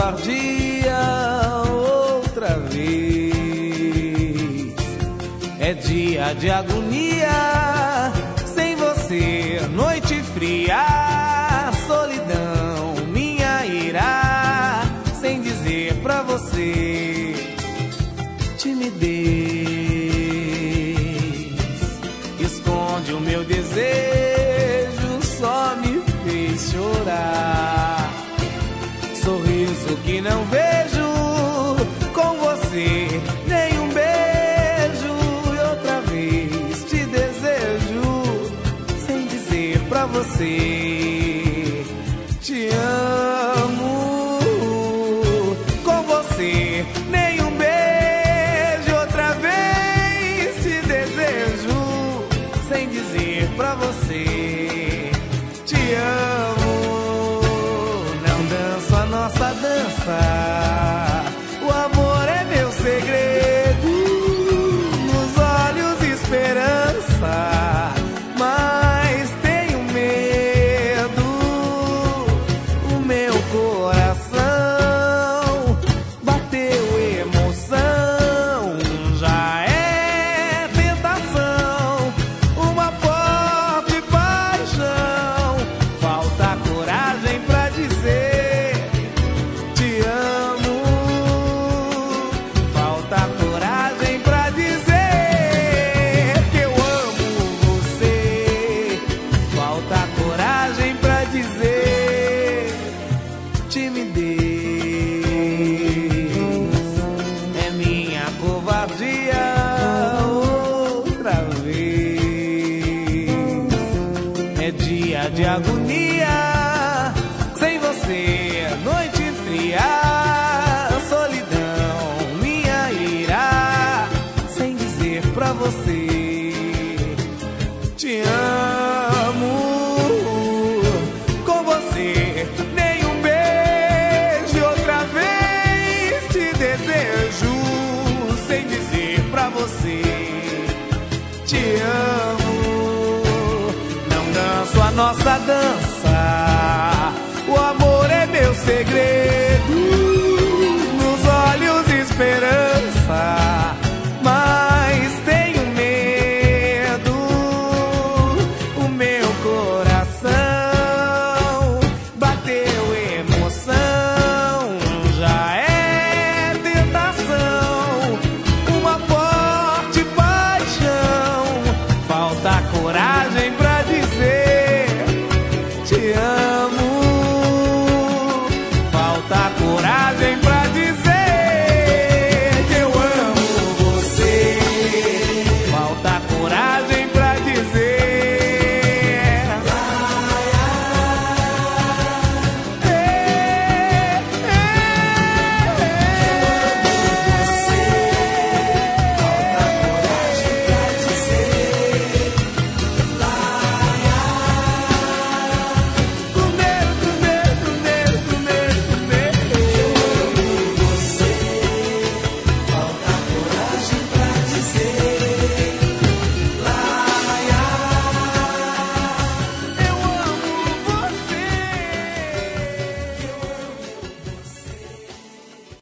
covardia outra vez. É dia de agonia, sem você, noite fria, solidão, minha ira, sem dizer pra você, timidez, esconde o meu desejo, só me fez chorar. Sorriso que não vejo, com você nenhum beijo, e outra vez te desejo, sem dizer pra você, te amo. Com você nenhum beijo, outra vez te desejo, sem dizer pra você, te amo. Nossa dança, o amor é meu segredo, nos olhos esperança, mas tenho medo, o meu coração bateu emoção, já é tentação, uma forte paixão, falta coragem pra dizer de agonia, sem você, noite fria, solidão, minha ira, sem dizer pra você, te amo. Com você, nenhum beijo, outra vez te desejo, sem dizer pra você, te amo. A nossa dança, o amor é meu segredo.